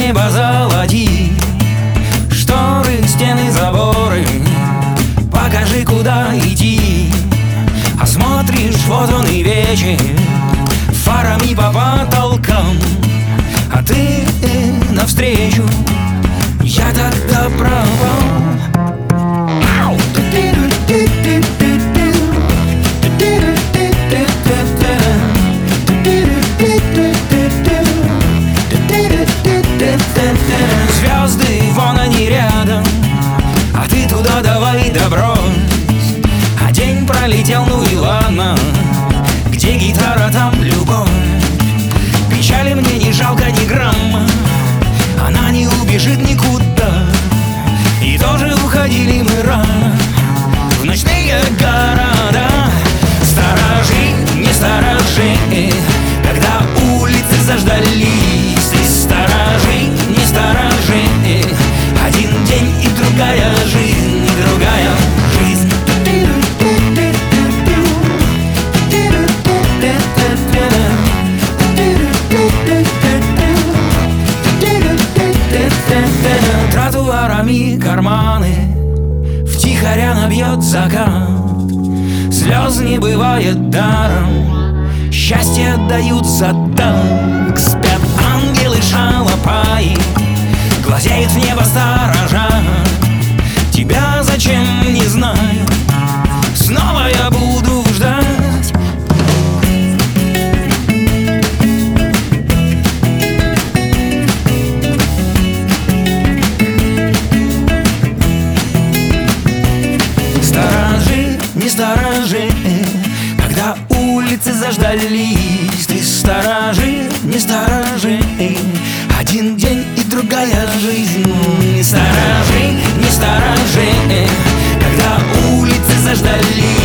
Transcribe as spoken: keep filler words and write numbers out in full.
небо золоти, шторы, стены, заборы. Покажи, куда идти. А смотришь, вот он и вечер, фарами по потолкам, а ты навстречу, я тогда пропал. Звезды, вон они рядом, а ты туда давай добрось. А день пролетел, ну и ладно, где гитара, там любовь. Печали мне не жалко ни грамма, она не убежит никуда. И тоже уходили мы рано в ночные города. Сторожи, не сторожи, когда улицы заждались. Ты сторожи, не сторожи, один день и другая жизнь, и другая жизнь. Тротуарами карманы втихаря набьет закат. Слез не бывает даром, счастье отдают за так. Спят ангелы шалопаи, глазеют в небо сторожа. Тебя зачем, не знаю, снова я буду ждать. Сторожи, не сторожи, когда улицы заждались. Ты сторожи, не сторожи, один день и другая жизнь. Не сторожи, не сторожи, когда улицы заждались.